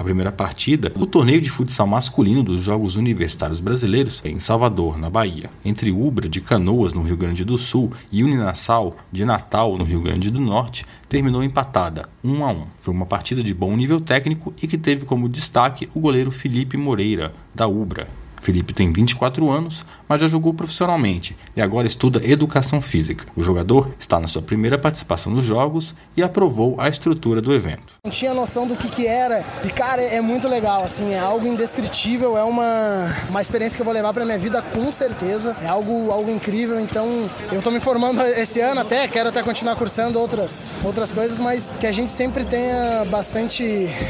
A primeira partida, o torneio de futsal masculino dos Jogos Universitários Brasileiros em Salvador, na Bahia, entre Ubra de Canoas, no Rio Grande do Sul, e Uninasal de Natal, no Rio Grande do Norte, terminou empatada, 1-1. Foi uma partida de bom nível técnico e que teve como destaque o goleiro Felipe Moreira, da Ubra. Felipe tem 24 anos, mas já jogou profissionalmente e agora estuda educação física. O jogador está na sua primeira participação nos jogos e aprovou a estrutura do evento. Não tinha noção do que era e, cara, é muito legal, assim, é algo indescritível, é uma experiência que eu vou levar pra minha vida com certeza, é algo incrível, então eu tô me formando esse ano até, quero até continuar cursando outras coisas, mas que a gente sempre tenha bastante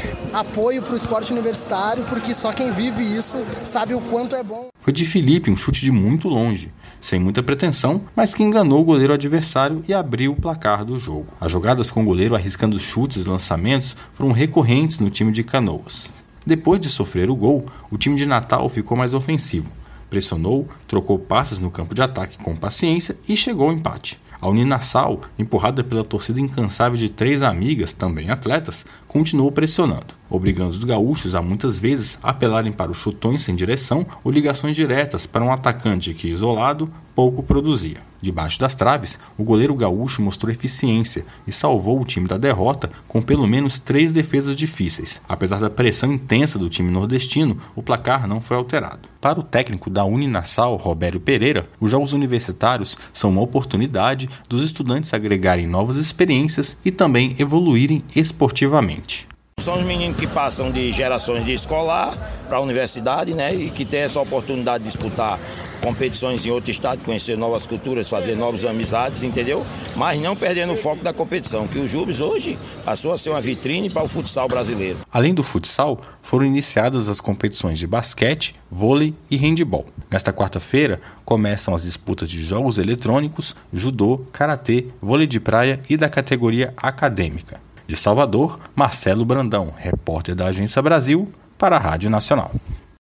apoio pro esporte universitário, porque só quem vive isso sabe o quanto é bom. Foi de Felipe um chute de muito longe, sem muita pretensão, mas que enganou o goleiro adversário e abriu o placar do jogo. As jogadas com o goleiro arriscando chutes e lançamentos foram recorrentes no time de Canoas. Depois de sofrer o gol, o time de Natal ficou mais ofensivo. Pressionou, trocou passes no campo de ataque com paciência e chegou ao empate. A Uninasal, empurrada pela torcida incansável de 3 amigas, também atletas, continuou pressionando, obrigando os gaúchos a muitas vezes apelarem para os chutões sem direção ou ligações diretas para um atacante que, isolado, pouco produzia. Debaixo das traves, o goleiro gaúcho mostrou eficiência e salvou o time da derrota com pelo menos 3 defesas difíceis. Apesar da pressão intensa do time nordestino, o placar não foi alterado. Para o técnico da Uninasal, Robério Pereira, os Jogos Universitários são uma oportunidade dos estudantes agregarem novas experiências e também evoluírem esportivamente. São os meninos que passam de gerações de escolar para a universidade, né, e que têm essa oportunidade de disputar competições em outro estado, conhecer novas culturas, fazer novas amizades, entendeu? Mas não perdendo o foco da competição, que o Jubes hoje passou a ser uma vitrine para o futsal brasileiro. Além do futsal, foram iniciadas as competições de basquete, vôlei e handebol. Nesta quarta-feira, começam as disputas de jogos eletrônicos, judô, karatê, vôlei de praia e da categoria acadêmica. De Salvador, Marcelo Brandão, repórter da Agência Brasil, para a Rádio Nacional.